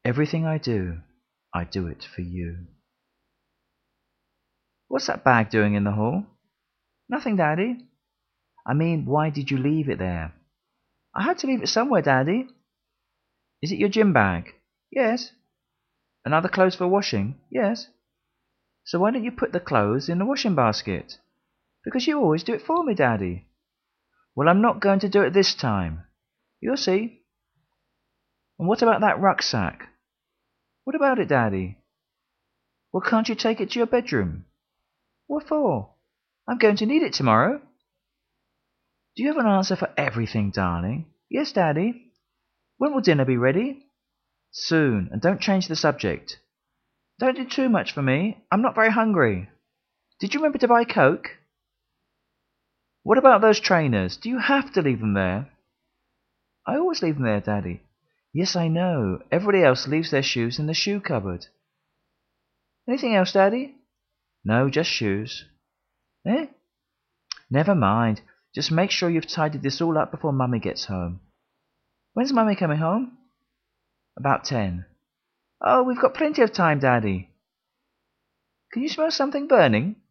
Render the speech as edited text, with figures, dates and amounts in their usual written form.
Everything I do it for you. What's that bag doing in the hall? Nothing, Daddy. I mean, why did you leave it there? I had to leave it somewhere, Daddy. Is it your gym bag? Yes. And other clothes for washing? Yes. So why don't you put the clothes in the washing basket? Because you always do it for me, Daddy. Well, I'm not going to do it this time. You'll see. And what about that rucksack? What about it, Daddy? Well, can't you take it to your bedroom? What for? I'm going to need it tomorrow. Do you have an answer for everything, darling? Yes, Daddy. When will dinner be ready? Soon, and don't change the subject. Don't do too much for me. I'm not very hungry. Did you remember to buy Coke? What about those trainers? Do you have to leave them there? I always leave them there, Daddy. Yes, I know. Everybody else leaves their shoes in the shoe cupboard. Anything else, Daddy? No, just shoes. Eh? Never mind. Just make sure you've tidied this all up before Mummy gets home. When's Mummy coming home? About 10. Oh, we've got plenty of time, Daddy. Can you smell something burning?